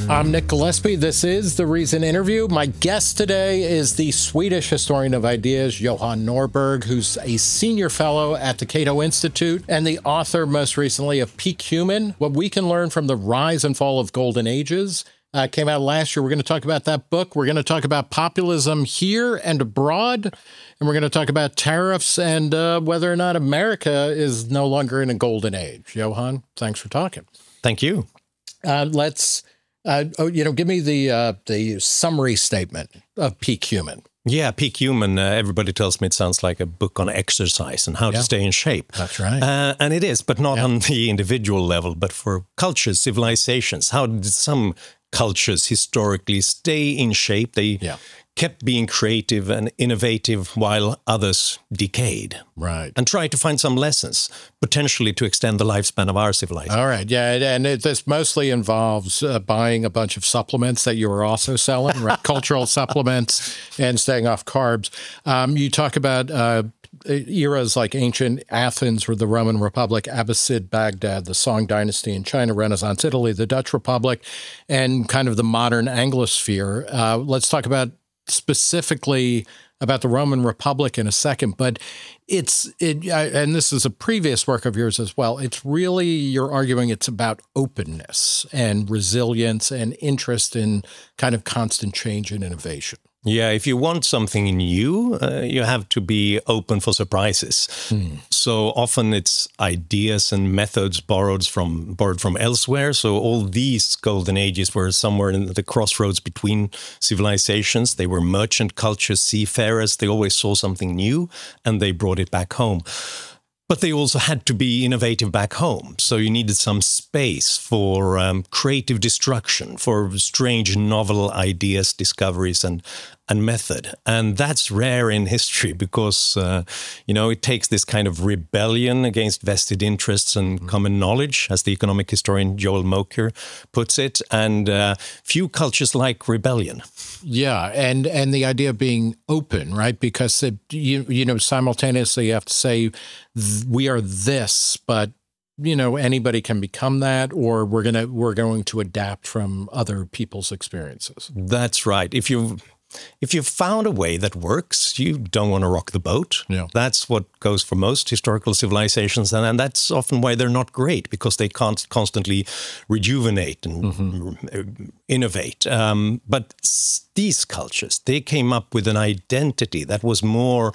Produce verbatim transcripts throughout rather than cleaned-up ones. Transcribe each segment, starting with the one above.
I'm Nick Gillespie. This is The Reason Interview. My guest today is the Swedish historian of ideas, Johan Norberg, who's a senior fellow at the Cato Institute and the author most recently of Peak Human, What We Can Learn from the Rise and Fall of Golden Ages. Uh, came out last year. We're going to talk about that book. We're going to talk about populism here and abroad. And we're going to talk about tariffs and uh, whether or not America is no longer in a golden age. Johan, thanks for talking. Thank you. Uh, let's, uh, oh, you know, give me the uh, the summary statement of Peak Human. Yeah, Peak Human, uh, everybody tells me it sounds like a book on exercise and how Yeah. to stay in shape. That's right. Uh, and it is, but not Yeah. on the individual level, but for cultures, civilizations. How did some cultures historically stay in shape? They Yeah. kept being creative and innovative while others decayed. Right. And try to find some lessons, potentially to extend the lifespan of our civilization. All right. Yeah. And it, this mostly involves uh, buying a bunch of supplements that you were also selling, right? Cultural supplements and staying off carbs. Um, you talk about uh, eras like ancient Athens or the Roman Republic, Abbasid Baghdad, the Song dynasty in China, Renaissance Italy, the Dutch Republic, and kind of the modern Anglosphere. Uh, let's talk about specifically about the Roman Republic in a second, but it's, it, and this is a previous work of yours as well, it's really, you're arguing it's about openness and resilience and interest in kind of constant change and innovation. Yeah, if you want something new, uh, you have to be open for surprises. Hmm. So often it's ideas and methods borrowed from borrowed from elsewhere. So all these golden ages were somewhere in the crossroads between civilizations. They were merchant cultures, seafarers. They always saw something new and they brought it back home. But they also had to be innovative back home. So you needed some space for um, creative destruction, for strange, novel ideas, discoveries, and and method. And that's rare in history because, uh, you know, it takes this kind of rebellion against vested interests and mm-hmm. common knowledge, as the economic historian Joel Mokyr puts it. And uh, few cultures like rebellion. Yeah, and and the idea of being open, right? Because it, you you know simultaneously you have to say th- we are this, but you know anybody can become that, or we're gonna we're going to adapt from other people's experiences. That's right. If you if you found a way that works, you don't want to rock the boat. Yeah. That's what goes for most historical civilizations, and, and that's often why they're not great, because they can't constantly rejuvenate and mm-hmm. innovate. Um, but these cultures, they came up with an identity that was more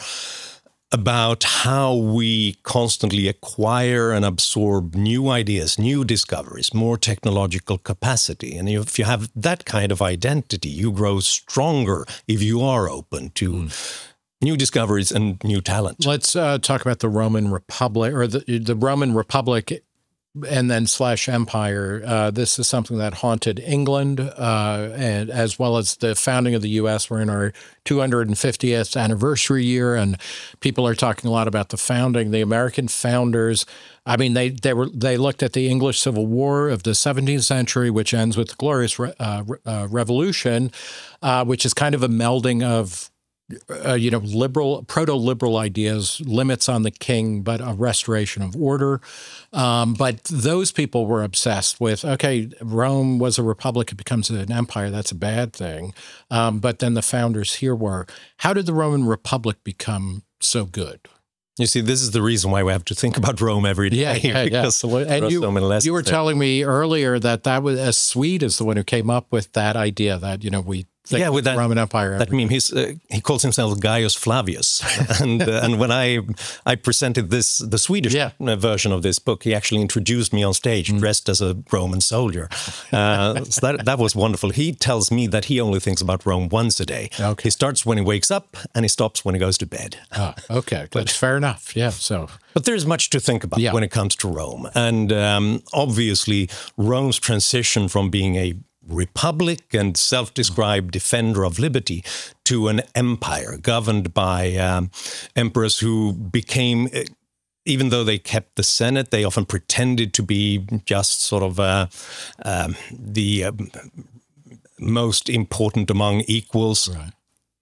about how we constantly acquire and absorb new ideas, new discoveries, more technological capacity. And if you have that kind of identity, you grow stronger if you are open to mm. new discoveries and new talent. Let's uh, talk about the Roman Republic, or the, the Roman Republic and then slash empire. Uh, this is something that haunted England, uh, and as well as the founding of the U S. We're in our two hundred fiftieth anniversary year, and people are talking a lot about the founding. The American founders, I mean, they they were they looked at the English Civil War of the seventeenth century, which ends with the Glorious Re- uh, uh, Revolution, uh, which is kind of a melding of Uh, you know, liberal, proto-liberal ideas, limits on the king, but a restoration of order. Um, but those people were obsessed with, okay, Rome was a republic, it becomes an empire, that's a bad thing. Um, but then the founders here were. How did the Roman Republic become so good? You see, this is the reason why we have to think about Rome every day. Yeah, yeah, yeah. Absolutely. And you, so many lessons you were there. telling me earlier that that was, a Swede is the one who came up with that idea that, you know, we think yeah, with that Roman Empire. That meme, he's, uh, he calls himself Gaius Flavius, and uh, and when I I presented this the Swedish yeah. version of this book, he actually introduced me on stage mm. dressed as a Roman soldier. Uh, so that that was wonderful. He tells me that he only thinks about Rome once a day. Okay. He starts when he wakes up, and he stops when he goes to bed. Ah, okay, that's fair enough. Yeah, so. But there's much to think about yeah. when it comes to Rome, and um, obviously Rome's transition from being a republic and self-described defender of liberty to an empire governed by um, emperors who became, even though they kept the Senate, they often pretended to be just sort of uh, um, the uh, most important among equals. Right.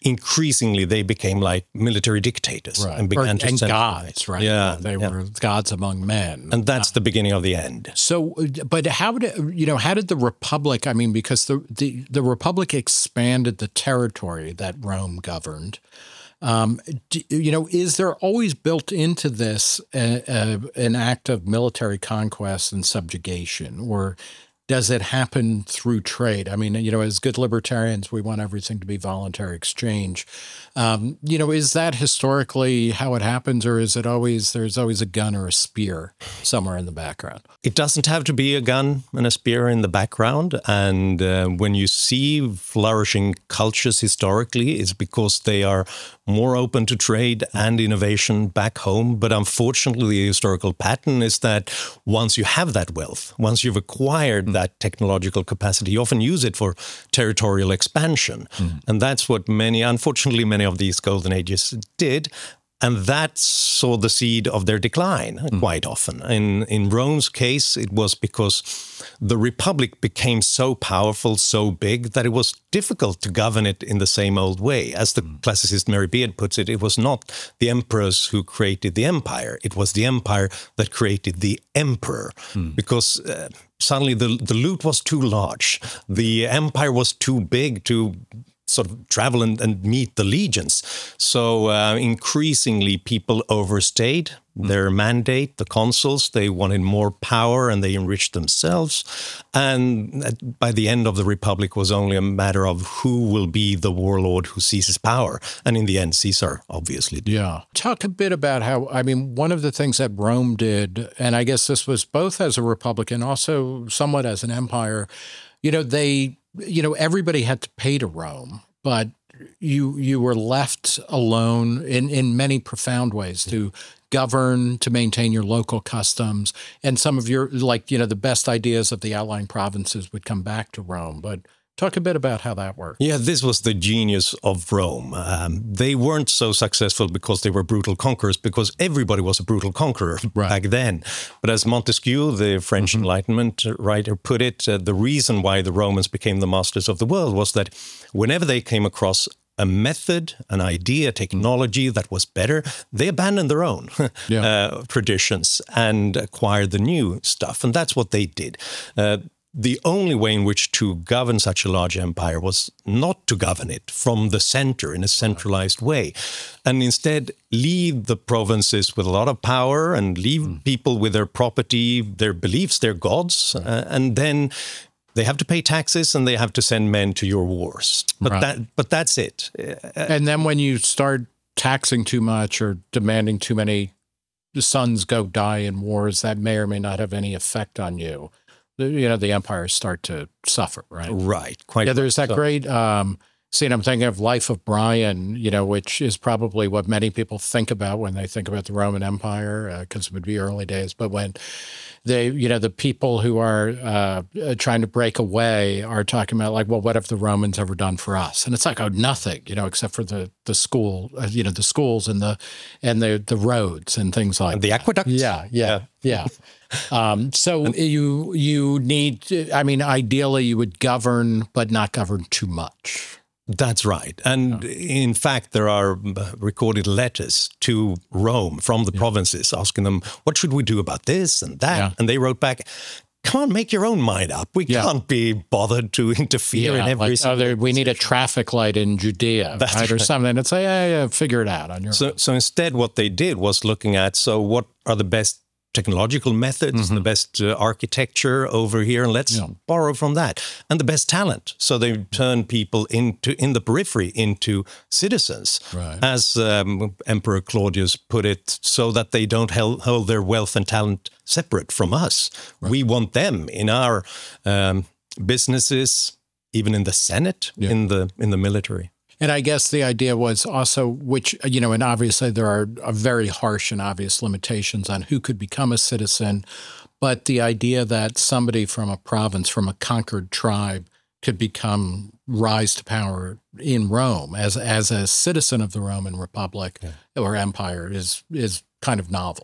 increasingly they became like military dictators Right. and began Or, to and centralize. gods, right? Yeah, They yeah. were gods among men. And that's the beginning of the end. So, but how did you know? How did the Republic? I mean, because the the, the Republic expanded the territory that Rome governed. Um, do, you know, is there always built into this a, a, an act of military conquest and subjugation, or does it happen through trade? I mean, you know, as good libertarians, we want everything to be voluntary exchange. Um, you know, is that historically how it happens, or is it always, there's always a gun or a spear somewhere in the background? It doesn't have to be a gun and a spear in the background. And uh, when you see flourishing cultures historically, it's because they are more open to trade and innovation back home. But unfortunately, the historical pattern is that once you have that wealth, once you've acquired mm. that technological capacity, you often use it for territorial expansion. Mm. And that's what many, unfortunately, many of these golden ages did. And that saw the seed of their decline mm. quite often. In in Rome's case, it was because the Republic became so powerful, so big, that it was difficult to govern it in the same old way. As the mm. classicist Mary Beard puts it, it was not the emperors who created the empire. It was the empire that created the emperor. Mm. Because uh, suddenly the, the loot was too large. The empire was too big to sort of travel and, and meet the legions. So uh, increasingly people overstayed mm. their mandate, the consuls. They wanted more power and they enriched themselves. And by the end of the Republic was only a matter of who will be the warlord who seizes power. And in the end, Caesar, obviously. Yeah. Talk a bit about how, I mean, one of the things that Rome did, and I guess this was both as a republic and also somewhat as an empire, you know, they... You know, everybody had to pay to Rome, but you you were left alone in, in many profound ways to govern, to maintain your local customs. And some of your, like, you know, the best ideas of the outlying provinces would come back to Rome. But talk a bit about how that worked. Yeah, this was the genius of Rome. Um, they weren't so successful because they were brutal conquerors, because everybody was a brutal conqueror right. back then. But as Montesquieu, the French mm-hmm. Enlightenment writer, put it, uh, the reason why the Romans became the masters of the world was that whenever they came across a method, an idea, technology that was better, they abandoned their own yeah. uh, traditions and acquired the new stuff. And that's what they did. Uh, The only way in which to govern such a large empire was not to govern it from the center in a centralized way, and instead leave the provinces with a lot of power and leave mm. people with their property, their beliefs, their gods, right. uh, and then they have to pay taxes and they have to send men to your wars. But right. that, but that's it. And then when you start taxing too much or demanding too many sons go die in wars, that may or may not have any effect on you. You know, the empires start to suffer, right? Right. Quite. Yeah, there's that so. great um, scene, I'm thinking of Life of Brian, you know, which is probably what many people think about when they think about the Roman Empire, because uh, it would be early days. But when they, you know, the people who are uh, trying to break away are talking about like, well, what have the Romans ever done for us? And it's like, oh, nothing, you know, except for the the school, uh, you know, the schools and the and the the roads and things like and the aqueducts. Yeah, yeah, yeah. Um, so you you need, to, I mean, ideally you would govern, but not govern too much. That's right. And yeah. in fact, there are recorded letters to Rome from the yeah. provinces asking them, what should we do about this and that? Yeah. And they wrote back, come on, make your own mind up. We yeah. can't be bothered to interfere yeah, in every... Like, oh, there, we need a traffic light in Judea, right? right? Or something. And say, yeah, yeah, figure it out on your so, own. So instead, what they did was looking at, so what are the best technological methods, mm-hmm. the best uh, architecture over here, and let's yeah. borrow from that, and the best talent. So they turn people into in the periphery into citizens, right. as um, Emperor Claudius put it, so that they don't held, hold their wealth and talent separate from us. Right. We want them in our um, businesses, even in the Senate, yeah. in the in the military. And I guess the idea was also, which, you know, and obviously there are very harsh and obvious limitations on who could become a citizen, but the idea that somebody from a province, from a conquered tribe, could become, rise to power in Rome as as a citizen of the Roman Republic yeah. or Empire is is kind of novel.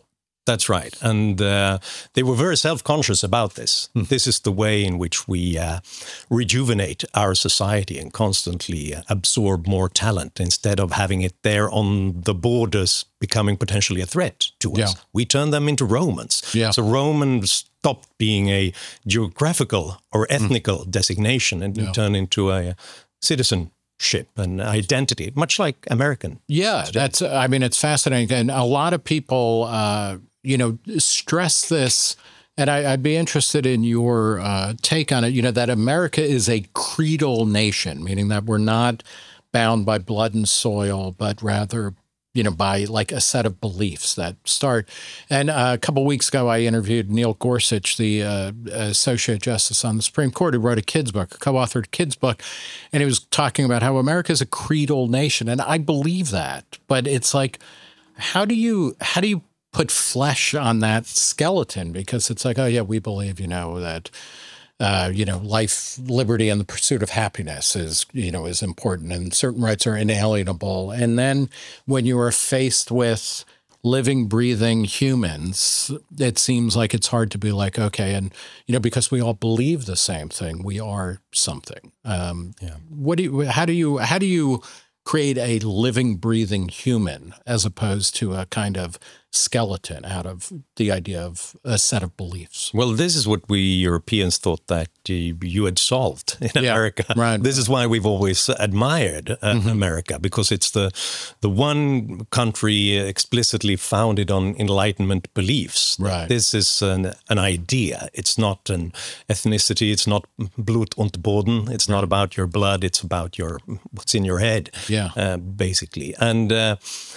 That's right. And uh, they were very self-conscious about this. Mm. This is the way in which we uh, rejuvenate our society and constantly uh, absorb more talent instead of having it there on the borders becoming potentially a threat to us. Yeah. We turn them into Romans. Yeah. So Romans stopped being a geographical or ethnical mm. designation and yeah. turned into a citizenship and identity, much like American. Yeah, today. that's, I mean, it's fascinating. And a lot of people, uh, you know, stress this, and I, I'd be interested in your uh, take on it, you know, that America is a creedal nation, meaning that we're not bound by blood and soil, but rather, you know, by like a set of beliefs that start. And uh, a couple of weeks ago, I interviewed Neil Gorsuch, the uh, Associate Justice on the Supreme Court, who wrote a kids book, a co-authored kids book, and he was talking about how America is a creedal nation. And I believe that, but it's like, how do you, how do you put flesh on that skeleton? Because it's like, oh yeah, we believe, you know, that, uh, you know, life, liberty, and the pursuit of happiness is, you know, is important, and certain rights are inalienable. And then when you are faced with living, breathing humans, it seems like it's hard to be like, okay, and, you know, because we all believe the same thing, we are something. Um, yeah. What do you, how do you, how do you create a living, breathing human as opposed to a kind of skeleton out of the idea of a set of beliefs? Well, this is what we Europeans thought that uh, you had solved in yeah, America. Right. This is why we've always admired uh, mm-hmm. America, because it's the the one country explicitly founded on Enlightenment beliefs. Right. This is an, an idea. It's not an ethnicity. It's not Blut und Boden. It's right. not about your blood. It's about your what's in your head, yeah. uh, basically. And uh,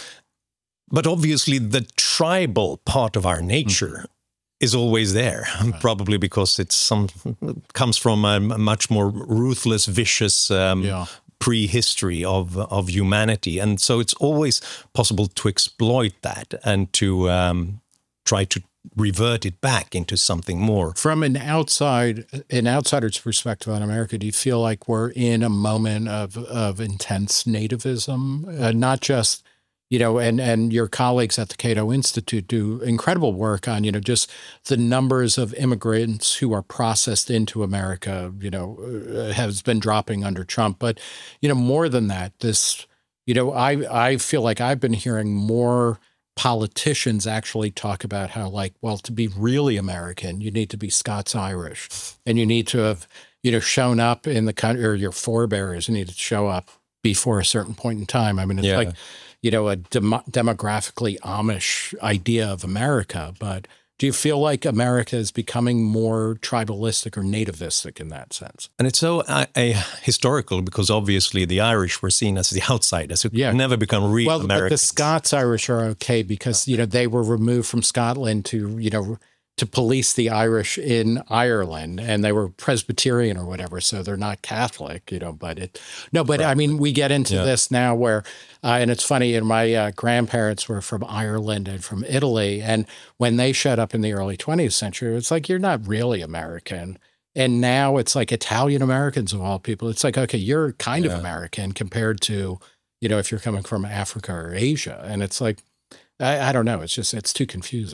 But obviously the tribal part of our nature mm. is always there, right. probably because it's some comes from a much more ruthless, vicious um, yeah. prehistory of of humanity. And so it's always possible to exploit that and to um, try to revert it back into something more. From an outside, an outsider's perspective on America, do you feel like we're in a moment of, of intense nativism? Uh, not just... You know, and, and your colleagues at the Cato Institute do incredible work on, you know, just the numbers of immigrants who are processed into America, you know, uh, has been dropping under Trump. But, you know, more than that, this, you know, I, I feel like I've been hearing more politicians actually talk about how, like, well, to be really American, you need to be Scots-Irish, and you need to have, you know, shown up in the country, or your forebears need to show up before a certain point in time. I mean, it's yeah. like, you know, a dem- demographically Amish idea of America. But do you feel like America is becoming more tribalistic or nativistic in that sense? And it's so uh, a historical, because obviously the Irish were seen as the outsiders who yeah. could never become real well, Americans. Well, the Scots-Irish are okay because, you know, they were removed from Scotland to, you know, to police the Irish in Ireland, and they were Presbyterian or whatever, so they're not Catholic, you know, but it, no, but right. I mean, we get into yeah. this now where, uh, and it's funny, and my uh, grandparents were from Ireland and from Italy, and when they showed up in the early twentieth century, it's like, you're not really American. And now it's like Italian Americans of all people. It's like, okay, you're kind yeah. of American compared to, you know, if you're coming from Africa or Asia. And it's like, I, I don't know, it's just, it's too confusing.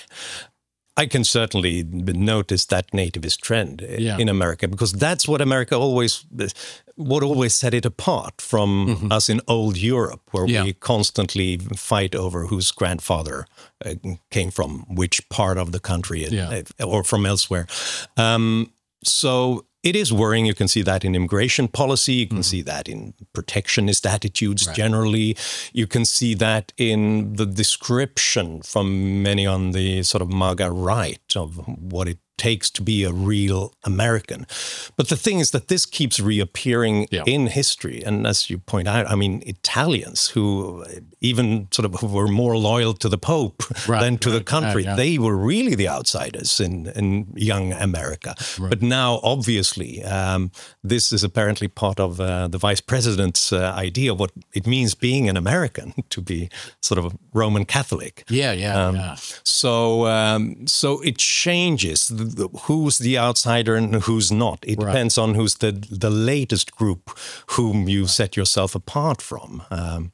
I can certainly notice that nativist trend yeah. in America, because that's what America always, what always set it apart from mm-hmm. us in old Europe, where yeah. we constantly fight over whose grandfather uh, came from which part of the country yeah. or from elsewhere. Um, so it is worrying. You can see that in immigration policy. You can mm-hmm. see that in protectionist attitudes right. generally. You can see that in the description from many on the sort of MAGA right of what it takes to be a real American. But the thing is that this keeps reappearing yeah. in history. And as you point out, I mean, Italians who even sort of were more loyal to the Pope right, than to right, the country, yeah, yeah. they were really the outsiders in, in young America. Right. But now, obviously, um, this is apparently part of uh, the vice president's uh, idea of what it means being an American, to be sort of a Roman Catholic. Yeah, yeah, um, yeah. So, um, so it changes the, who's the outsider and who's not. It right. depends on who's the the latest group whom you right. set yourself apart from. Um,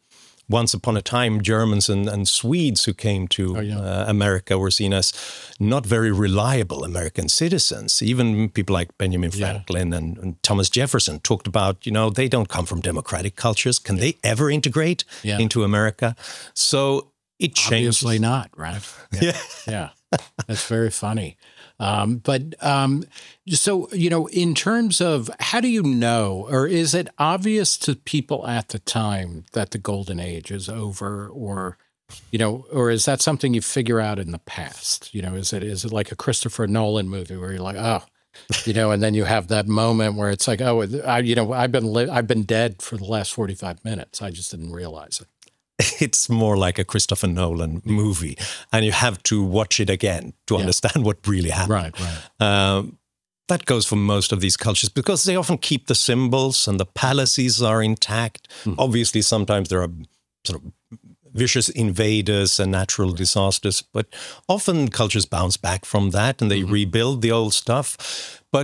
once upon a time, Germans and, and Swedes who came to oh, yeah. uh, America were seen as not very reliable American citizens. Even people like Benjamin Franklin yeah. and, and Thomas Jefferson talked about, you know, they don't come from democratic cultures. Can yeah. they ever integrate yeah. into America? So it changed. Obviously not, right? Yeah. Yeah. yeah. That's very funny. Um, but um, so, you know, in terms of how do you know, or is it obvious to people at the time that the golden age is over, or, you know, or is that something you figure out in the past? You know, is it is it like a Christopher Nolan movie where you're like, oh, you know, and then you have that moment where it's like, oh, I, you know, I've been li- I've been dead for the last forty-five minutes. I just didn't realize it. It's more like a Christopher Nolan movie, and you have to watch it again to yeah. understand what really happened. Right, right. Um, that goes for most of these cultures because they often keep the symbols and the palaces are intact. Mm. Obviously, sometimes there are sort of vicious invaders and natural disasters, but often cultures bounce back from that and they mm-hmm. rebuild the old stuff. But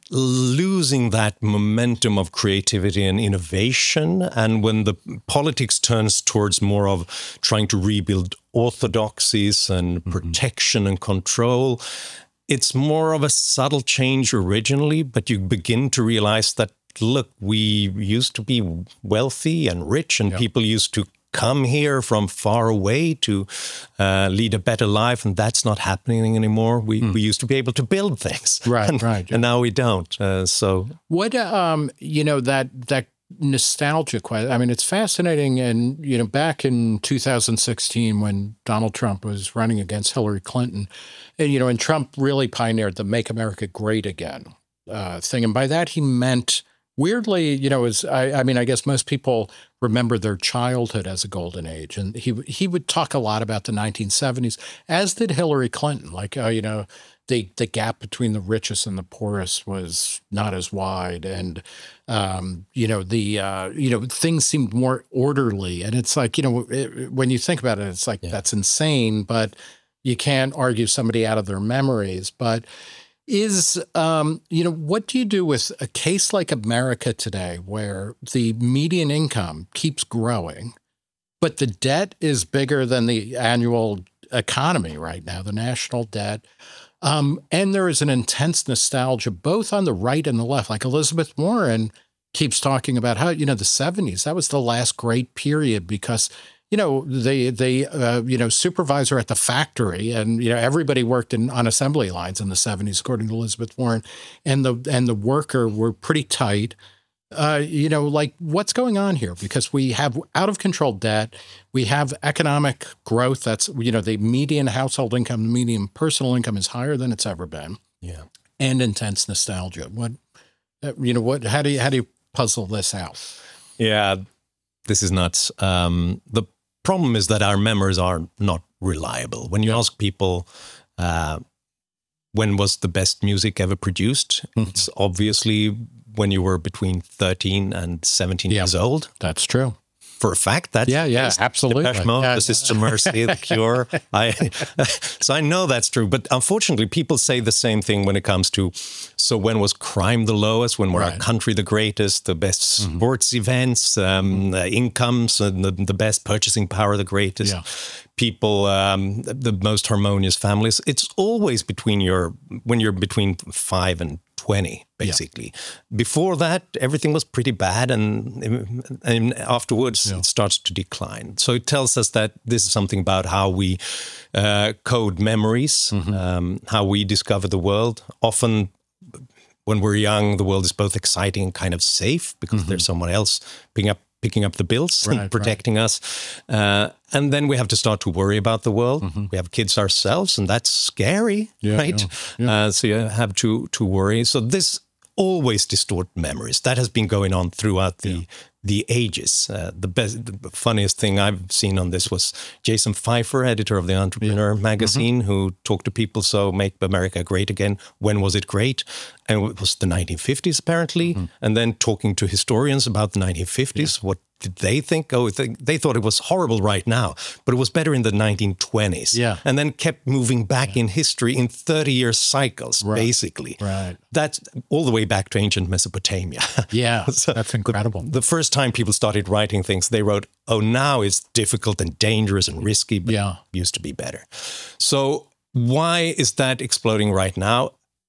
losing that momentum of creativity and innovation, and when the politics turns towards more of trying to rebuild orthodoxies and mm-hmm. protection and control, it's more of a subtle change originally, but you begin to realize that, look, we used to be wealthy and rich, and yeah. people used to come here from far away to uh, lead a better life, and that's not happening anymore. We mm. we used to be able to build things, right, and, right, yeah. and now we don't. Uh, so what um you know that that nostalgia question. I mean, it's fascinating, and you know, back in two thousand sixteen when Donald Trump was running against Hillary Clinton, and you know, and Trump really pioneered the "Make America Great Again" uh, thing, and by that he meant. Weirdly, you know, as I, I mean, I guess most people remember their childhood as a golden age, and he he would talk a lot about the nineteen seventies, as did Hillary Clinton. Like, uh, you know, the the gap between the richest and the poorest was not as wide, and um, you know, the uh, you know, things seemed more orderly. And it's like, you know, it, when you think about it, it's like yeah. that's insane, but you can't argue somebody out of their memories, but. Is, um, you know, what do you do with a case like America today where the median income keeps growing, but the debt is bigger than the annual economy right now, the national debt, um, and there is an intense nostalgia both on the right and the left. Like Elizabeth Warren keeps talking about how, you know, the seventies, that was the last great period because you know, the the uh, you know supervisor at the factory, and you know everybody worked in on assembly lines in the seventies, according to Elizabeth Warren, and the and the worker were pretty tight. Uh, you know, like what's going on here? Because we have out of control debt, we have economic growth. That's you know the median household income, the median personal income is higher than it's ever been. Yeah, and intense nostalgia. What uh, you know? What? How do you how do you puzzle this out? Yeah, this is nuts. Um, the problem is that our memories are not reliable. When you yeah. ask people, uh, when was the best music ever produced? Mm-hmm. It's obviously when you were between thirteen and seventeen yeah. years old. That's true. For a fact, that's yeah, yeah, absolutely. Depeche Mode, yeah, the Sister Mercy, the Cure. I, so I know that's true, but unfortunately, people say the same thing when it comes to. So when was crime the lowest? When were right. our country the greatest? The best mm-hmm. sports events, um, uh, incomes, and the, the best purchasing power, the greatest. Yeah. People, um, the most harmonious families. It's always between your when you're between five and twenty, basically. Yeah. Before that, everything was pretty bad, and, and afterwards yeah. it starts to decline. So it tells us that this is something about how we uh, code memories, mm-hmm. um, how we discover the world. Often, when we're young, the world is both exciting and kind of safe because mm-hmm. there's someone else picking up picking up the bills right, and protecting right. us. Uh, and then we have to start to worry about the world. Mm-hmm. We have kids ourselves, and that's scary, yeah, right? Yeah, yeah. Uh, so you have to to worry. So this always distort memories. That has been going on throughout the yeah. the ages. Uh, the best, the funniest thing I've seen on this was Jason Pfeiffer, editor of the Entrepreneur yeah. magazine, mm-hmm. who talked to people. So make America great again. When was it great? And it was the nineteen fifties, apparently. Mm-hmm. And then talking to historians about the nineteen fifties, yeah. what did they think? Oh, they, they thought it was horrible right now, but it was better in the nineteen twenties. Yeah. And then kept moving back yeah. in history in thirty-year cycles, right. basically. Right. That's all the way back to ancient Mesopotamia. Yeah, so that's incredible. The, the first time people started writing things, they wrote, oh, now it's difficult and dangerous and risky, but yeah. it used to be better. So why is that exploding right now?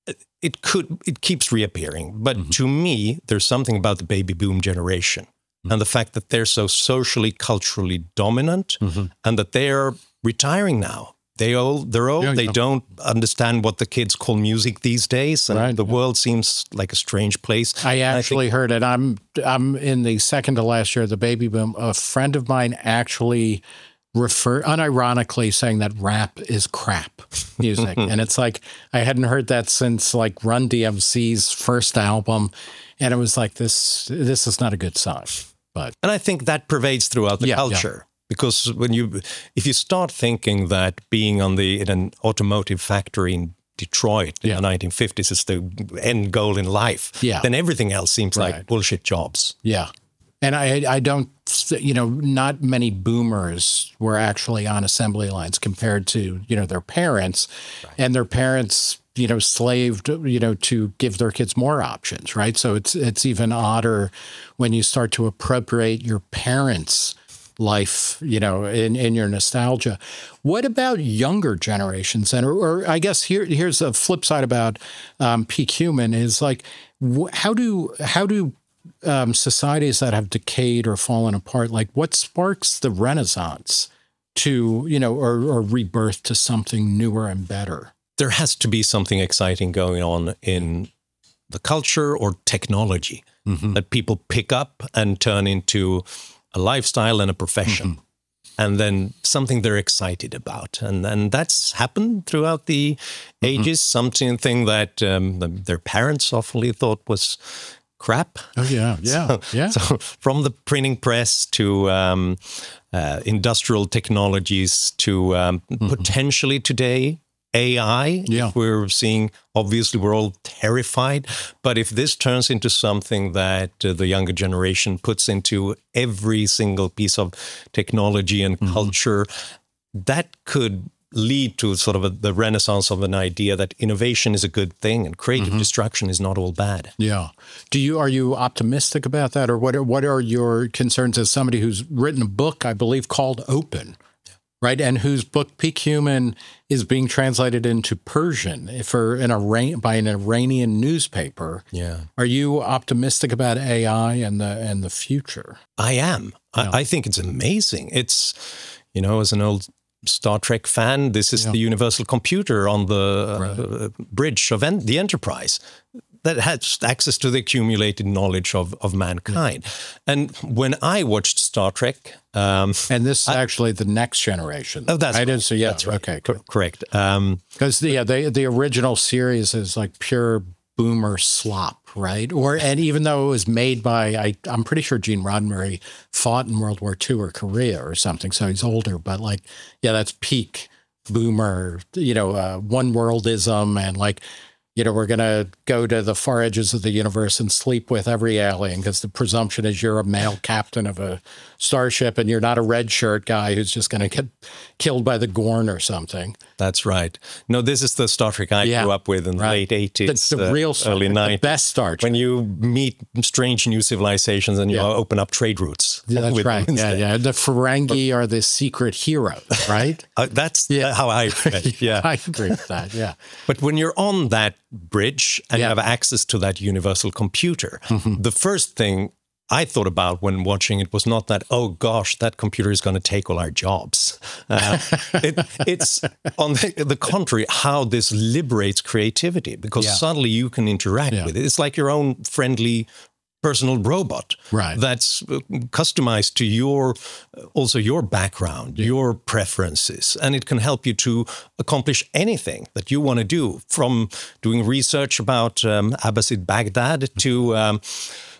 It could, it keeps reappearing. But mm-hmm. to me, there's something about the baby boom generation mm-hmm. and the fact that they're so socially, culturally dominant mm-hmm. and that they're retiring now. They old, they're old. Yeah, they yeah. don't understand what the kids call music these days, and right. the world seems like a strange place. I actually I think, heard it. I'm I'm in the second to last year of the baby boom. A friend of mine actually refer unironically saying that rap is crap music, and it's like I hadn't heard that since like Run D M C's first album, and it was like this. This is not a good sign. But and I think that pervades throughout the yeah, culture. Yeah. Because when you, if you start thinking that being on the in an automotive factory in Detroit in yeah. the nineteen fifties is the end goal in life, yeah. then everything else seems right. like bullshit jobs. Yeah, and I I don't, you know, not many boomers were actually on assembly lines compared to, you know, their parents, right. and their parents, you know, slaved, you know, to give their kids more options, right? So it's it's even odder when you start to appropriate your parents' life, you know, in, in your nostalgia. What about younger generations? And or, or I guess here here's a flip side about um, Peak Human is like, wh- how do how do um, societies that have decayed or fallen apart, like what sparks the renaissance to, you know, or, or rebirth to something newer and better? There has to be something exciting going on in the culture or technology mm-hmm. that people pick up and turn into a lifestyle and a profession, mm-hmm. and then something they're excited about. And and that's happened throughout the mm-hmm. ages, something thing that um, the, their parents often thought was crap. Oh, yeah, yeah, so, yeah. So from the printing press to um, uh, industrial technologies to um, mm-hmm. potentially today, A I, yeah. we're seeing, obviously we're all terrified, but if this turns into something that uh, the younger generation puts into every single piece of technology and mm-hmm. culture, that could lead to sort of a, the renaissance of an idea that innovation is a good thing and creative mm-hmm. destruction is not all bad. Yeah. Do you, are you optimistic about that, or what are, what are your concerns as somebody who's written a book, I believe, called Open? Right, and whose book Peak Human is being translated into Persian for an Iran, by an Iranian newspaper. Yeah, are you optimistic about A I and the and the future? I am. Yeah. I, I think it's amazing. It's, you know, as an old Star Trek fan, this is yeah. the universal computer on the right. uh, bridge of en- the Enterprise that has access to the accumulated knowledge of, of mankind. Yeah. And when I watched Star Trek... Um, and this is I, actually the next generation. Oh, that's I right. did, so yeah, that's right. Okay, cool. Correct. Because um, yeah, the, the original series is like pure boomer slop, right? Or And even though it was made by, I, I'm pretty sure Gene Roddenberry fought in World War Two or Korea or something, so he's older. But like, yeah, that's peak boomer, you know, uh, one worldism and like, you know, we're going to go to the far edges of the universe and sleep with every alien because the presumption is you're a male captain of a starship and you're not a red shirt guy who's just going to get killed by the Gorn or something. That's right. No, this is the Star Trek I yeah, grew up with in the right. late eighties, the, the uh, real Star early nineties. The best Star Trek. When you meet strange new civilizations and you yeah. open up trade routes. Yeah, that's right. Yeah, yeah. The Ferengi are the secret heroes, right? uh, that's yeah. how I read. Yeah, I agree with that. Yeah. But when you're on that bridge and yeah. you have access to that universal computer, mm-hmm. the first thing I thought about when watching it was not that, oh gosh, that computer is going to take all our jobs. Uh, it, it's on the, the contrary, how this liberates creativity because yeah. suddenly you can interact yeah. with it. It's like your own friendly personal robot right. that's customized to your, also your background, yeah. your preferences, and it can help you to accomplish anything that you want to do, from doing research about um, Abbasid Baghdad to um,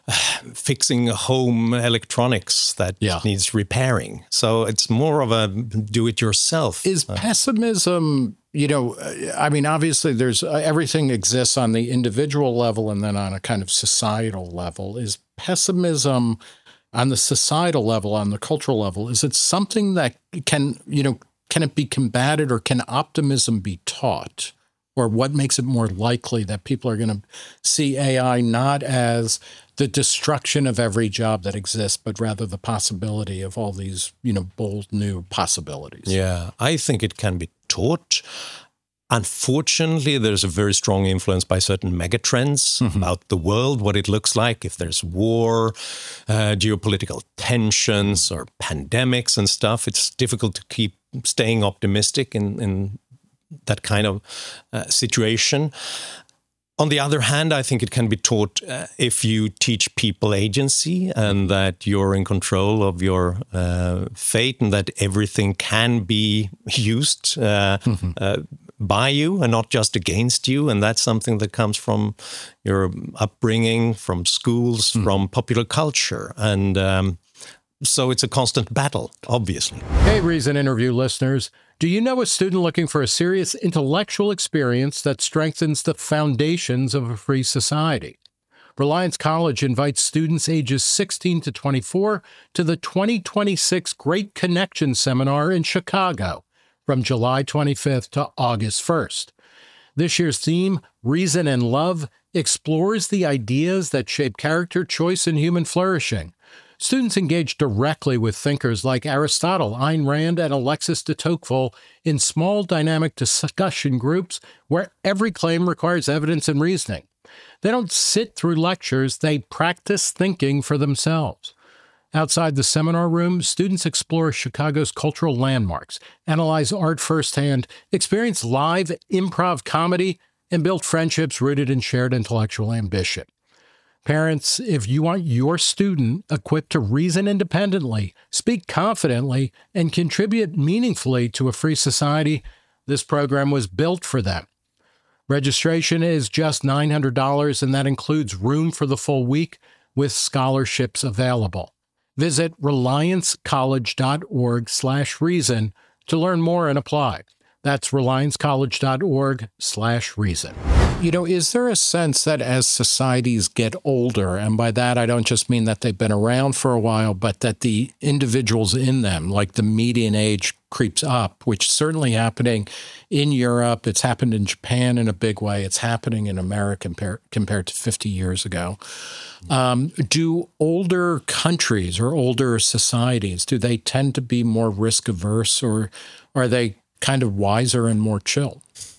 fixing home electronics that yeah. needs repairing. So it's more of a do-it-yourself. Is pessimism, you know, I mean, obviously there's uh, everything exists on the individual level and then on a kind of societal level. Is pessimism on the societal level, on the cultural level, is it something that can, you know, can it be combated, or can optimism be taught? Or what makes it more likely that people are going to see A I not as the destruction of every job that exists, but rather the possibility of all these, you know, bold new possibilities? Yeah, I think it can be taught. Unfortunately, there's a very strong influence by certain megatrends mm-hmm. about the world, what it looks like if there's war, uh, geopolitical tensions, or pandemics and stuff. It's difficult to keep staying optimistic in, in that kind of uh, situation. On the other hand, I think it can be taught uh, if you teach people agency and that you're in control of your uh, fate and that everything can be used uh, mm-hmm. uh, by you and not just against you. And that's something that comes from your upbringing, from schools, mm-hmm. from popular culture. And um, so it's a constant battle, obviously. Hey, Reason Interview listeners. Do you know a student looking for a serious intellectual experience that strengthens the foundations of a free society? Reliance College invites students ages sixteen to twenty-four to the twenty twenty-six Great Connection Seminar in Chicago from July twenty-fifth to August first. This year's theme, Reason and Love, explores the ideas that shape character, choice, and human flourishing. Students engage directly with thinkers like Aristotle, Ayn Rand, and Alexis de Tocqueville in small dynamic discussion groups where every claim requires evidence and reasoning. They don't sit through lectures, they practice thinking for themselves. Outside the seminar room, students explore Chicago's cultural landmarks, analyze art firsthand, experience live improv comedy, and build friendships rooted in shared intellectual ambition. Parents, if you want your student equipped to reason independently, speak confidently, and contribute meaningfully to a free society, this program was built for them. Registration is just nine hundred dollars, and that includes room for the full week with scholarships available. Visit reliancecollege.org slash reason to learn more and apply. That's reliancecollege.org slash reason. You know, is there a sense that as societies get older, and by that I don't just mean that they've been around for a while, but that the individuals in them, like the median age creeps up, which is certainly happening in Europe, it's happened in Japan in a big way, it's happening in America compar- compared to fifty years ago. Um, do older countries or older societies, do they tend to be more risk averse, or are they kind of wiser and more chill?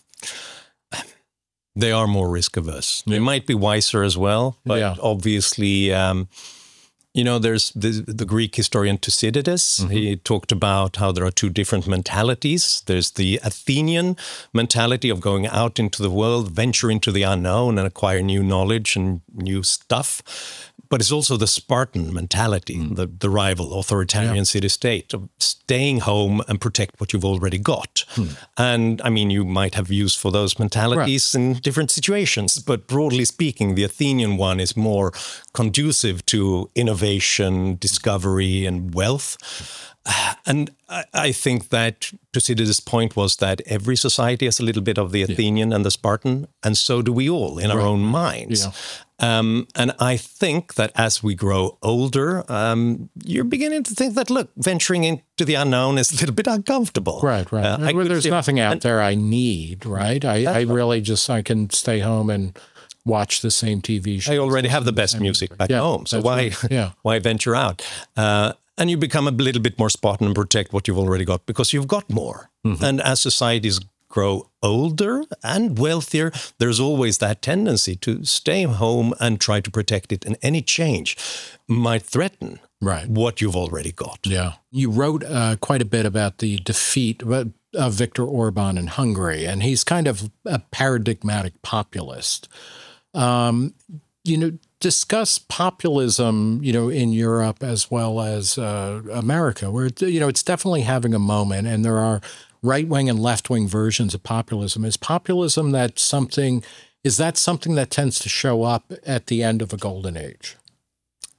They are more risk averse. They might be wiser as well, but yeah. obviously, um, you know, there's the, the Greek historian Thucydides. Mm-hmm. He talked about how there are two different mentalities. There's the Athenian mentality of going out into the world, venture into the unknown and acquire new knowledge and new stuff. But it's also the Spartan mentality, mm. the, the rival authoritarian yeah. city-state of staying home and protect what you've already got. Mm. And I mean, you might have use for those mentalities right. in different situations. But broadly speaking, the Athenian one is more conducive to innovation, discovery, and wealth. And I, I think that Thucydides' point was that every society has a little bit of the Athenian yeah. and the Spartan, and so do we all in right. our own minds. Yeah. Um, and I think that as we grow older, um, you're beginning to think that, look, venturing into the unknown is a little bit uncomfortable. Right, right. Uh, well, there's nothing out and, there I need, right? I, I really just, I can stay home and watch the same T V shows. I already have the best music back yeah, home, so why, right. yeah. why venture out? Uh, and you become a little bit more Spartan and protect what you've already got because you've got more. Mm-hmm. And as societies grow older and wealthier, there's always that tendency to stay home and try to protect it. And any change might threaten right. what you've already got. Yeah. You wrote uh, quite a bit about the defeat of Viktor Orban in Hungary, and he's kind of a paradigmatic populist. Um, you know, discuss populism, you know, in Europe as well as uh, America, where, you know, it's definitely having a moment, and there are right-wing and left-wing versions of populism. Is populism that something, is that something that tends to show up at the end of a golden age?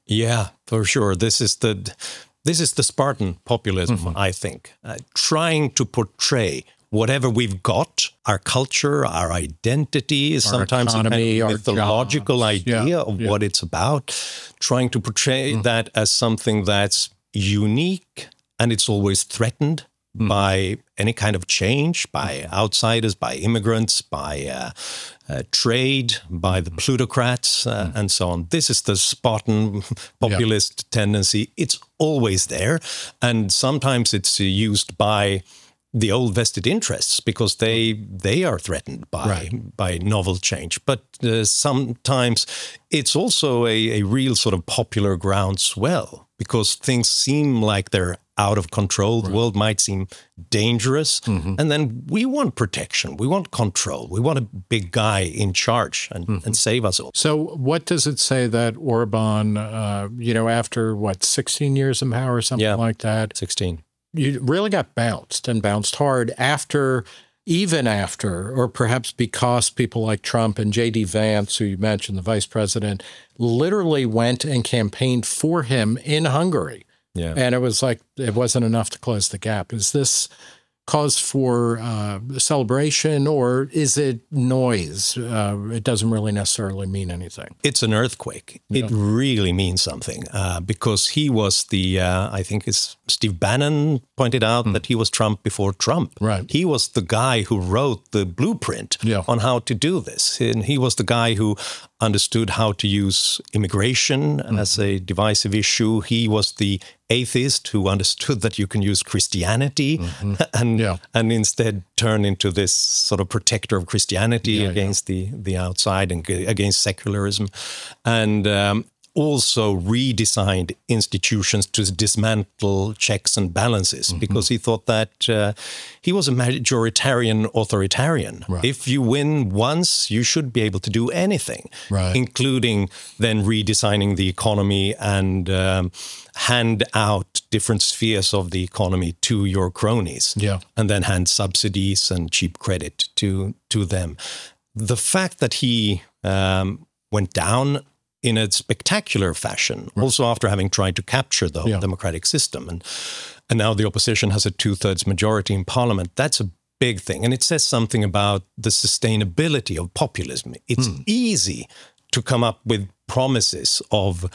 Yeah, for sure. This is the this is the Spartan populism, mm-hmm. I think, uh, trying to portray whatever we've got, our culture, our identity, our sometimes economy, a mythological jobs. idea yeah, of yeah. what it's about, trying to portray mm. that as something that's unique, and it's always threatened mm. by any kind of change, by outsiders, by immigrants, by uh, uh, trade, by the plutocrats, uh, mm. and so on. This is the Spartan populist yeah. tendency. It's always there, and sometimes it's used by the old vested interests because they they are threatened by right. by novel change. But uh, sometimes it's also a, a real sort of popular groundswell because things seem like they're out of control. Right. The world might seem dangerous. Mm-hmm. And then we want protection. We want control. We want a big guy in charge and, mm-hmm. and save us all. So what does it say that Orban, uh, you know, after, what, sixteen years in power or something yeah, like that? sixteen. You really got bounced and bounced hard after, even after, or perhaps because people like Trump and J D Vance, who you mentioned, the vice president, literally went and campaigned for him in Hungary. Yeah. And it was like, it wasn't enough to close the gap. Is this cause for uh, celebration, or is it noise? Uh, it doesn't really necessarily mean anything. It's an earthquake. Yeah. It really means something uh, because he was the, uh, I think it's Steve Bannon pointed out mm. that he was Trump before Trump. Right. He was the guy who wrote the blueprint yeah. on how to do this. And he was the guy who understood how to use immigration mm. as a divisive issue. He was the atheist who understood that you can use Christianity mm-hmm. and yeah. and instead turn into this sort of protector of Christianity yeah, against yeah. the the outside and against secularism, and um, also redesigned institutions to dismantle checks and balances mm-hmm. because he thought that uh, he was a majoritarian authoritarian. Right. If you win once, you should be able to do anything, right. including then redesigning the economy and um, hand out different spheres of the economy to your cronies, yeah. and then hand subsidies and cheap credit to to them. The fact that he um, went down in a spectacular fashion, right. also after having tried to capture the yeah. democratic system, and and now the opposition has a two-thirds majority in parliament, that's a big thing. And it says something about the sustainability of populism. It's mm. easy to come up with promises of,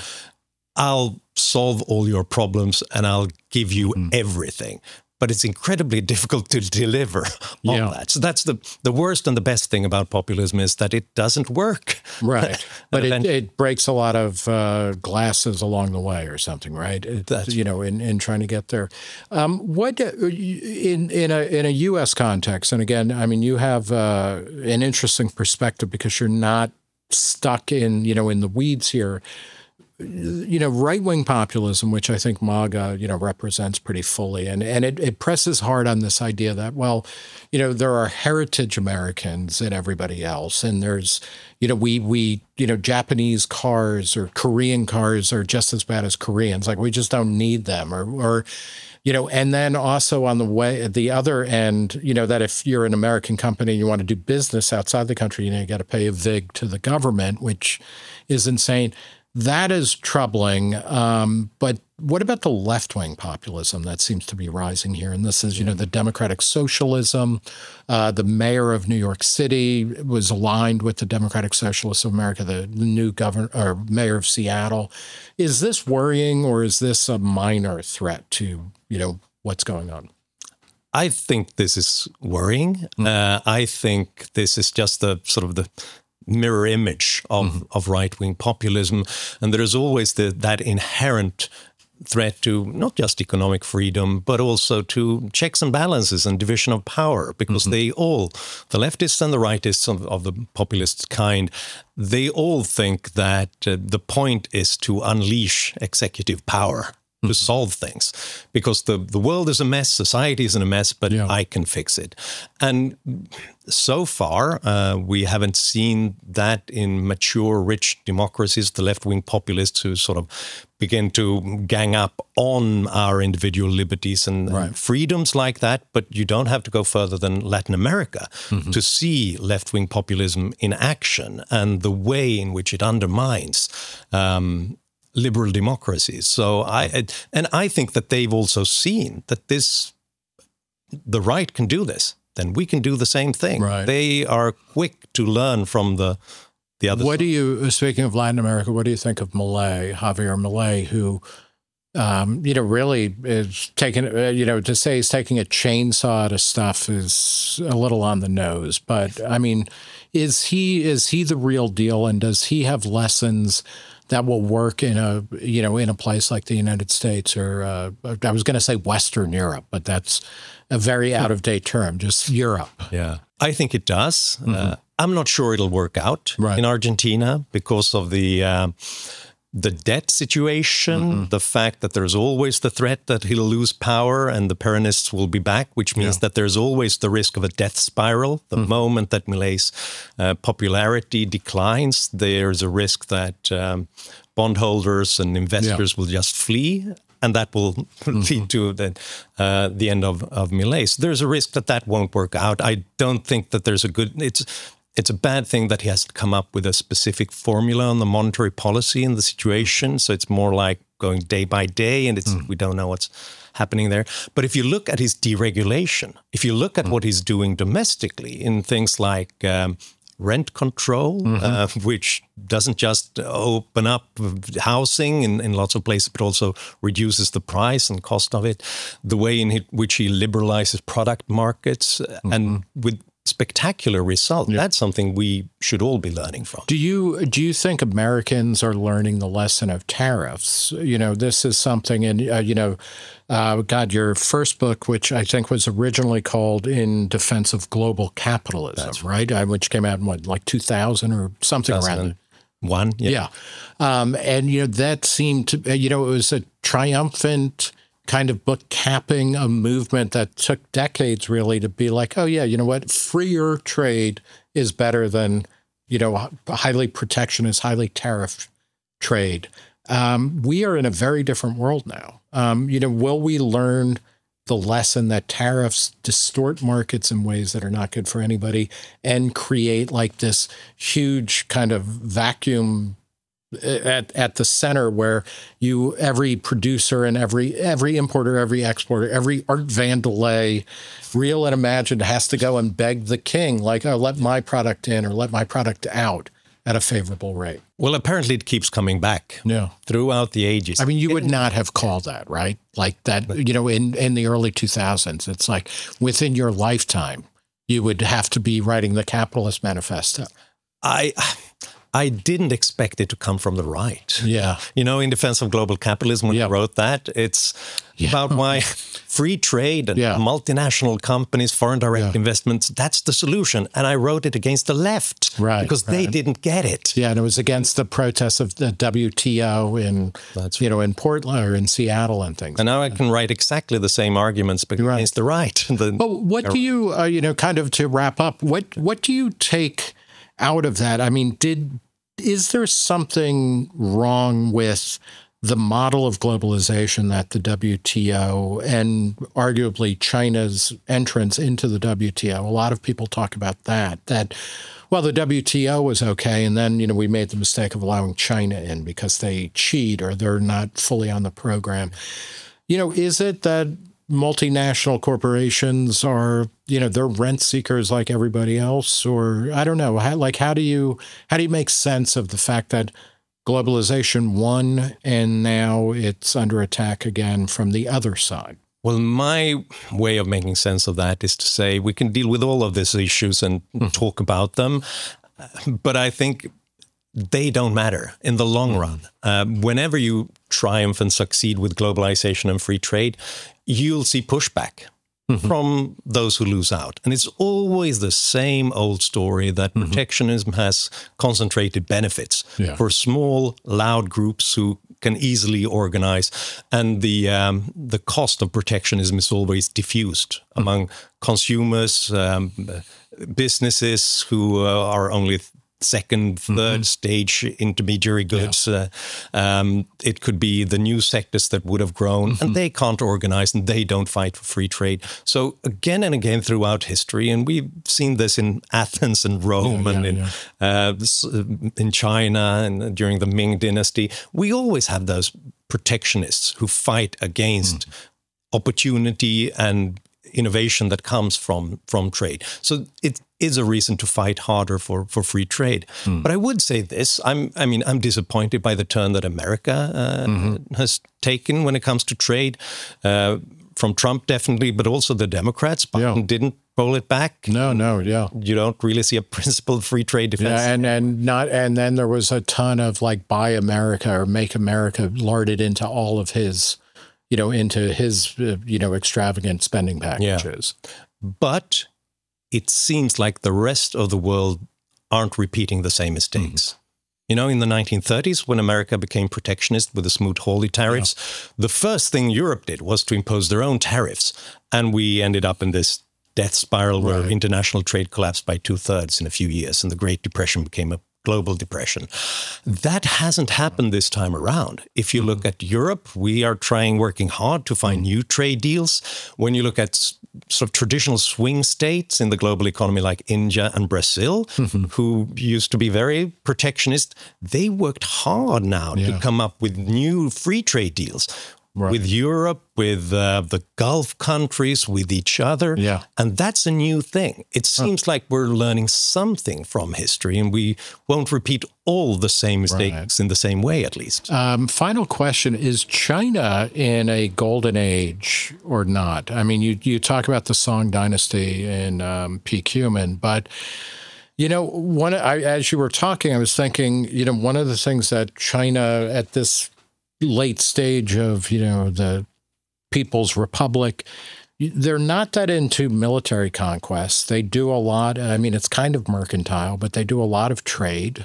I'll solve all your problems and I'll give you mm. everything. But it's incredibly difficult to deliver on yeah. that. So that's the the worst and the best thing about populism is that it doesn't work. Right. But it, it breaks a lot of uh, glasses along the way or something, right? It, that's you know, in, in trying to get there. Um, what in in a in a U S context, and again, I mean, you have uh, an interesting perspective because you're not stuck in, you know, in the weeds here. You know, right-wing populism, which I think MAGA, you know, represents pretty fully, and and it, it presses hard on this idea that, well, you know, there are heritage Americans and everybody else, and there's, you know, we we you know, Japanese cars or Korean cars are just as bad as Koreans. Like, we just don't need them, or or. You know, and then also on the way, at the other end, you know, that if you're an American company and you want to do business outside the country, you know, you got to pay a vig to the government, which is insane. That is troubling. Um, but what about the left-wing populism that seems to be rising here? And this is, you know, the democratic socialism. Uh, the mayor of New York City was aligned with the Democratic Socialists of America, the new governor or mayor of Seattle. Is this worrying, or is this a minor threat to, you know, what's going on? I think this is worrying. Mm. Uh, I think this is just the sort of the mirror image of, mm-hmm. of right-wing populism. And there is always the, that inherent threat to not just economic freedom, but also to checks and balances and division of power, because mm-hmm. they all, the leftists and the rightists of, of the populist kind, they all think that uh, the point is to unleash executive power to solve things, because the, the world is a mess, society is in a mess, but yeah. I can fix it. And so far, uh, we haven't seen that in mature, rich democracies, the left-wing populists who sort of begin to gang up on our individual liberties and, right. and freedoms like that. But you don't have to go further than Latin America mm-hmm. to see left-wing populism in action and the way in which it undermines um liberal democracies. So I and I think that they've also seen that this the right can do this. Then we can do the same thing. Right. They are quick to learn from the the other. What side. do you? Speaking of Latin America, what do you think of Milei, Javier Milei, who? Um, you know, really is taking, uh, you know, to say he's taking a chainsaw to stuff is a little on the nose. But I mean, is he is he the real deal, and does he have lessons that will work in a you know in a place like the United States or uh, I was going to say Western Europe, but that's a very out of date term, just Europe. Yeah, I think it does. Mm-hmm. Uh, I'm not sure it'll work out Right. in Argentina because of the. Uh, The debt situation, mm-hmm. the fact that there's always the threat that he'll lose power and the Peronists will be back, which means yeah. that there's always the risk of a death spiral. The mm-hmm. moment that Milei's uh, popularity declines, there's a risk that um, bondholders and investors yeah. will just flee, and that will mm-hmm. lead to the, uh, the end of, of Milei. So there's a risk that that won't work out. I don't think that there's a good... It's It's a bad thing that he has to come up with a specific formula on the monetary policy in the situation. So it's more like going day by day, and it's mm. we don't know what's happening there. But if you look at his deregulation, if you look at mm. what he's doing domestically in things like um, rent control, mm-hmm. uh, which doesn't just open up housing in, in lots of places, but also reduces the price and cost of it, the way in which he liberalizes product markets, mm-hmm. and with spectacular result. Yeah. That's something we should all be learning from. Do you do you think Americans are learning the lesson of tariffs? You know, this is something in, uh, you know, uh, God, your first book, which I think was originally called In Defense of Global Capitalism, That's right? right? Uh, which came out in what, like two thousand or something around there. One, yeah. Yeah. Um, and, you know, that seemed to, you know, it was a triumphant kind of book capping a movement that took decades really to be like, oh, yeah, you know what? Freer trade is better than, you know, highly protectionist, highly tariff trade. Um, we are in a very different world now. Um, you know, will we learn the lesson that tariffs distort markets in ways that are not good for anybody and create like this huge kind of vacuum at at the center where you every producer and every every importer, every exporter, every Art Vandelay, real and imagined, has to go and beg the king, like, oh, let my product in or let my product out at a favorable rate. Well, apparently it keeps coming back. Yeah. Throughout the ages. I mean, you would not have called that, right? Like that, you know, in, in the early two thousands, it's like within your lifetime, you would have to be writing the Capitalist Manifesto. I... I didn't expect it to come from the right. Yeah. You know, In Defense of Global Capitalism, when yeah. I wrote that, it's yeah. about why free trade and yeah. multinational companies, foreign direct yeah. investments, that's the solution. And I wrote it against the left. Right. Because right. they didn't get it. Yeah, and it was against the protests of the W T O in, that's you right. know, in Portland or in Seattle and things. And now I can write exactly the same arguments but right. against the right. The, but what do you, uh, you know, kind of to wrap up, what what do you take out of that? I mean, did is there something wrong with the model of globalization that the W T O and arguably China's entrance into the W T O? A lot of people talk about that, that, well, the W T O was okay, and then, you know, we made the mistake of allowing China in because they cheat or they're not fully on the program. You know, is it that multinational corporations are, you know, they're rent seekers like everybody else, or I don't know, how, like how do you how do you make sense of the fact that globalization won and now it's under attack again from the other side? Well, my way of making sense of that is to say we can deal with all of these issues and mm. talk about them, but I think they don't matter in the long run. Uh, whenever you triumph and succeed with globalization and free trade, you'll see pushback mm-hmm. from those who lose out. And it's always the same old story that mm-hmm. protectionism has concentrated benefits yeah. for small, loud groups who can easily organize. And the um, the cost of protectionism is always diffused mm-hmm. among consumers, um, businesses who uh, are only second, third mm-hmm. stage intermediary goods. Yeah. Uh, um, it could be the new sectors that would have grown, mm-hmm. and they can't organize and they don't fight for free trade. So again and again throughout history, and we've seen this in Athens and Rome yeah, and yeah, in yeah. Uh, in China and during the Ming Dynasty, we always have those protectionists who fight against mm. opportunity and innovation that comes from from trade. So it is a reason to fight harder for, for free trade. Mm. But I would say this, I'm, I mean, I'm disappointed by the turn that America uh, mm-hmm. has taken when it comes to trade. Uh, from Trump, definitely, but also the Democrats. Biden yeah. didn't roll it back. No, no, yeah. You don't really see a principled free trade defense. Yeah, and, and not and then there was a ton of like Buy America or Make America larded into all of his, you know, into his, uh, you know, extravagant spending packages. Yeah. But it seems like the rest of the world aren't repeating the same mistakes. Mm-hmm. You know, in the nineteen thirties, when America became protectionist with the Smoot-Hawley tariffs, yeah. the first thing Europe did was to impose their own tariffs. And we ended up in this death spiral right. where international trade collapsed by two-thirds in a few years, and the Great Depression became a global depression. That hasn't happened this time around. If you look at Europe, we are trying, working hard to find new trade deals. When you look at sort of traditional swing states in the global economy like India and Brazil, mm-hmm. who used to be very protectionist, they worked hard now yeah. to come up with new free trade deals. Right. With Europe, with uh, the Gulf countries, with each other. Yeah. And that's a new thing. It seems huh. like we're learning something from history, and we won't repeat all the same mistakes right. in the same way, at least. Um, final question, is China in a golden age or not? I mean, you, you talk about the Song dynasty in um, Peak Human, but... You know, one I, as you were talking, I was thinking, you know, one of the things that China at this late stage of, you know, the People's Republic, they're not that into military conquests. They do a lot. I mean, it's kind of mercantile, but they do a lot of trade.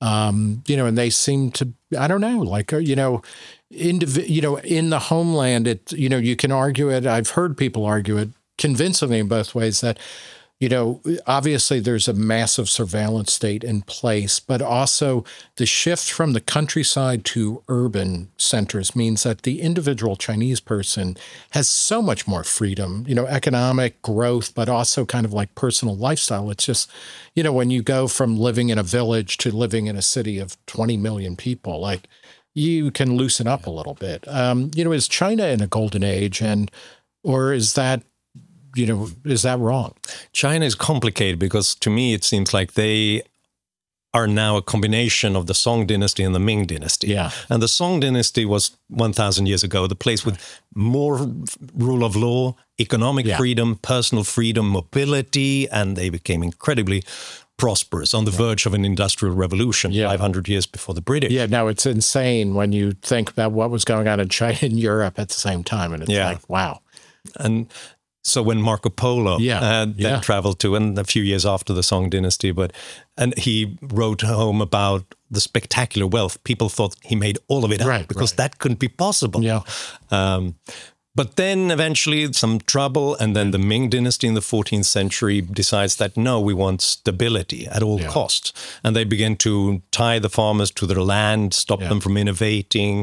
Um, you know, and they seem to, I don't know, like, you know, indiv- you know, in the homeland, it, you know, you can argue it. I've heard people argue it convincingly in both ways that, you know, obviously there's a massive surveillance state in place, but also the shift from the countryside to urban centers means that the individual Chinese person has so much more freedom, you know, economic growth, but also kind of like personal lifestyle. It's just, you know, when you go from living in a village to living in a city of twenty million people, like you can loosen up a little bit. Um, you know, is China in a golden age, and or is that, you know, is that wrong? China is complicated because to me it seems like they are now a combination of the Song dynasty and the Ming dynasty. Yeah. And the Song dynasty was one thousand years ago, the place with more rule of law, economic yeah. freedom, personal freedom, mobility, and they became incredibly prosperous on the yeah. verge of an industrial revolution yeah. five hundred years before the British. Yeah, no, it's insane when you think about what was going on in China and Europe at the same time. And it's yeah. like, wow. And so when Marco Polo yeah, uh, that yeah. traveled to, and a few years after the Song dynasty, but and he wrote home about the spectacular wealth. People thought he made all of it right, up because right. that couldn't be possible. Yeah. Um, but then eventually some trouble, and then the Ming dynasty in the fourteenth century decides that no, we want stability at all yeah. costs. And they begin to tie the farmers to their land, stop yeah. them from innovating,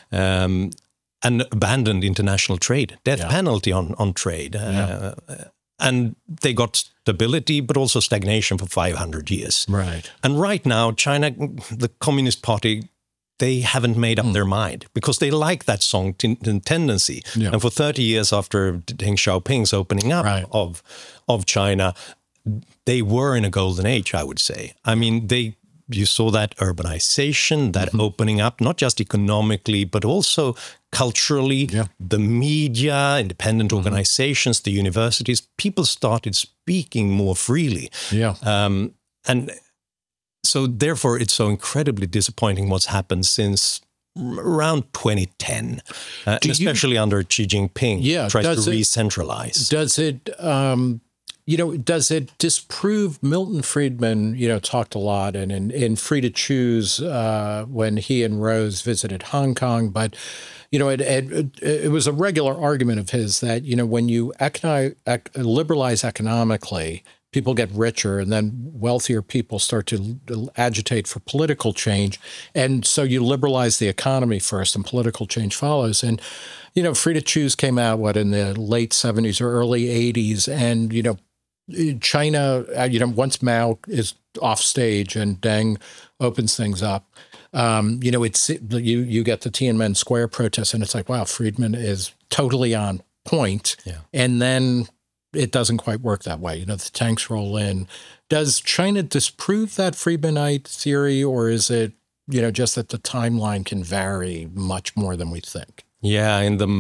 um, and abandoned international trade, death yeah. penalty on, on trade. Yeah. Uh, and they got stability, but also stagnation for five hundred years. Right. And right now, China, the Communist Party, they haven't made up mm. their mind because they like that Song t- tendency. Yeah. And for thirty years after Deng Xiaoping's opening up right. of, of China, they were in a golden age, I would say. I mean, they... You saw that urbanization, that mm-hmm. opening up, not just economically, but also culturally, yeah. the media, independent mm-hmm. organizations, the universities, people started speaking more freely. Yeah. Um, and so therefore, it's so incredibly disappointing what's happened since around twenty ten, uh, and especially you, under Xi Jinping, yeah, tries to it, re-centralize. Does it... Um, You know, does it disprove Milton Friedman, you know, talked a lot and in, in Free to Choose uh, when he and Rose visited Hong Kong. But, you know, it, it, it was a regular argument of his that, you know, when you econo- ec- liberalize economically, people get richer, and then wealthier people start to agitate for political change. And so you liberalize the economy first, and political change follows. And, you know, Free to Choose came out, what, in the late seventies or early eighties. And, you know, China, you know, once Mao is off stage and Deng opens things up, um, you know, it's you you get the Tiananmen Square protests, and it's like, wow, Friedman is totally on point. Yeah. And then it doesn't quite work that way. You know, the tanks roll in. Does China disprove that Friedmanite theory, or is it, you know, just that the timeline can vary much more than we think? Yeah, in the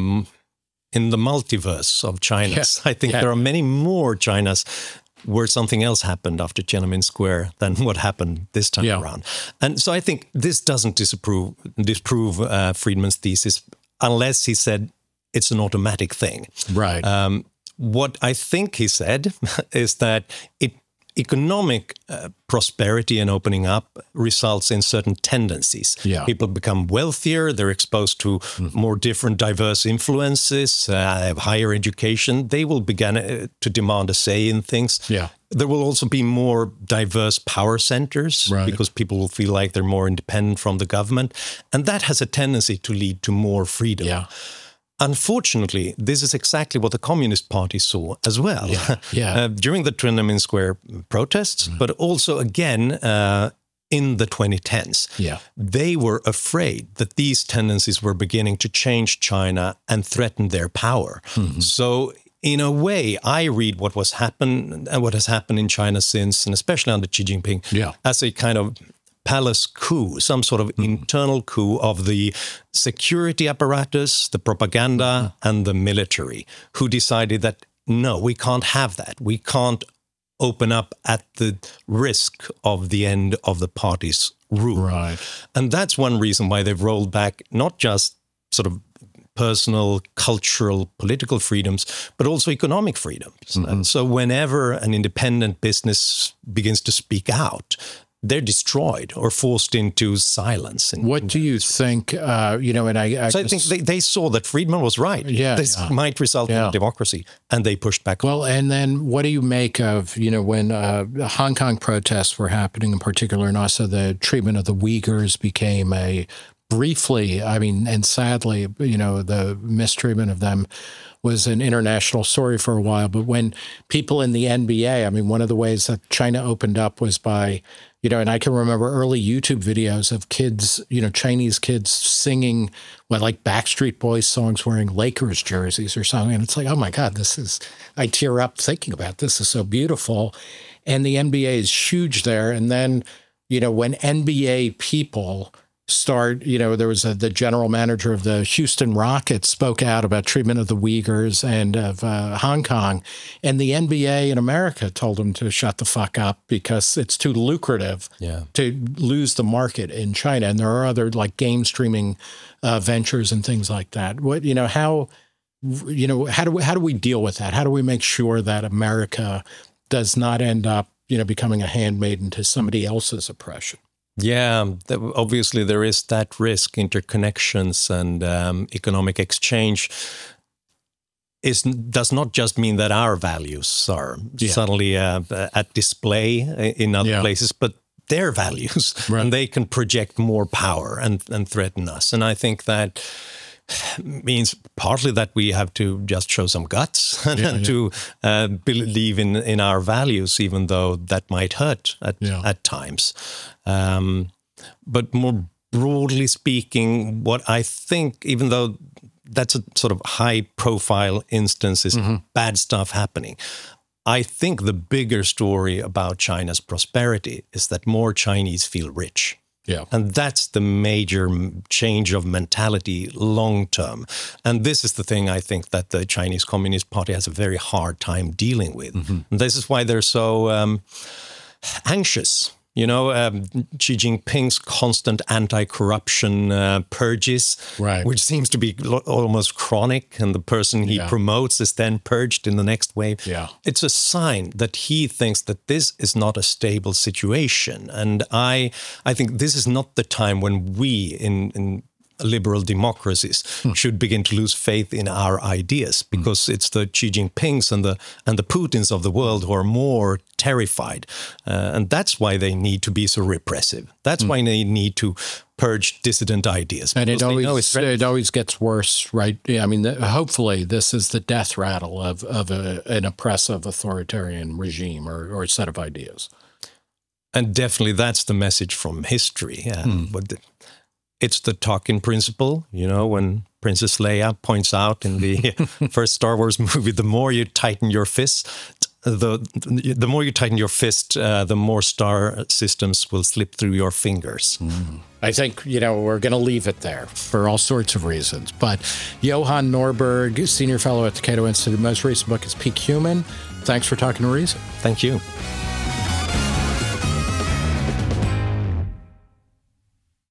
in the multiverse of Chinas, yeah. I think yeah. there are many more Chinas where something else happened after Tiananmen Square than what happened this time yeah. around. And so I think this doesn't disapprove, disprove uh, Friedman's thesis unless he said it's an automatic thing. Right. Um, what I think he said is that it, economic uh, prosperity and opening up results in certain tendencies. Yeah. People become wealthier, they're exposed to mm-hmm. more different diverse influences, uh, have higher education, they will begin uh, to demand a say in things. Yeah. There will also be more diverse power centers right. because people will feel like they're more independent from the government. And that has a tendency to lead to more freedom. Yeah. Unfortunately, this is exactly what the Communist Party saw as well yeah, yeah. uh, during the Tiananmen Square protests, mm-hmm. but also again uh, in the twenty tens. Yeah. They were afraid that these tendencies were beginning to change China and threaten their power. Mm-hmm. So in a way, I read what was happen and what has happened in China since, and especially under Xi Jinping, yeah. as a kind of palace coup, some sort of mm-hmm. internal coup of the security apparatus, the propaganda, mm-hmm. and the military, who decided that, no, we can't have that. We can't open up at the risk of the end of the party's rule. Right. And that's one reason why they've rolled back not just sort of personal, cultural, political freedoms, but also economic freedoms. Mm-hmm. And so whenever an independent business begins to speak out, they're destroyed or forced into silence. And what do you think, uh, you know, and I... I so I think they, they saw that Friedman was right. Yeah, this yeah. might result yeah. in democracy, and they pushed back. Well, and then what do you make of, you know, when uh, Hong Kong protests were happening in particular, and also the treatment of the Uyghurs became a briefly, I mean, and sadly, you know, the mistreatment of them was an international story for a while. But when people in the N B A, I mean, one of the ways that China opened up was by, you know, and I can remember early YouTube videos of kids, you know, Chinese kids singing, what, like Backstreet Boys songs wearing Lakers jerseys or something. And it's like, oh my God, this is, I tear up thinking about this. This is so beautiful. And the N B A is huge there. And then, you know, when N B A people start, you know, there was a, the general manager of the Houston Rockets spoke out about treatment of the Uyghurs and of uh, Hong Kong. And the N B A in America told them to shut the fuck up because it's too lucrative yeah. to lose the market in China. And there are other like game streaming uh, ventures and things like that. What, you know, how, you know, how do we, how do we deal with that? How do we make sure that America does not end up, you know, becoming a handmaiden to somebody else's oppression? Yeah, obviously there is that risk. Interconnections and um, economic exchange is does not just mean that our values are yeah. suddenly uh, at display in other yeah. places, but their values, right. and they can project more power and, and threaten us. And I think that means partly that we have to just show some guts and yeah, yeah. to uh, believe in, in our values, even though that might hurt at, yeah. at times. Um, but more broadly speaking, what I think, even though that's a sort of high-profile instance, is mm-hmm. bad stuff happening, I think the bigger story about China's prosperity is that more Chinese feel rich. Yeah. And that's the major change of mentality long term. And this is the thing I think that the Chinese Communist Party has a very hard time dealing with. Mm-hmm. And this is why they're so um, anxious. You know, um, Xi Jinping's constant anti-corruption uh, purges, right. which seems to be lo- almost chronic, and the person he yeah. promotes is then purged in the next wave. Yeah. It's a sign that he thinks that this is not a stable situation. And I I think this is not the time when we in, in liberal democracies hmm. should begin to lose faith in our ideas, because hmm. it's the Xi Jinpings and the and the Putins of the world who are more terrified, uh, and that's why they need to be so repressive. That's hmm. why they need to purge dissident ideas. And it always it always gets worse, right? Yeah, I mean, the, hopefully this is the death rattle of of a, an oppressive authoritarian regime or, or set of ideas. And definitely that's the message from history. Yeah. Hmm. But the, it's the Tarkin principle, you know, when Princess Leia points out in the first Star Wars movie, the more you tighten your fist, the the more you tighten your fist, uh, the more star systems will slip through your fingers. Mm. I think, you know, we're going to leave it there for all sorts of reasons. But Johan Norberg, Senior Fellow at the Cato Institute, most recent book is Peak Human. Thanks for talking to Reason. Thank you.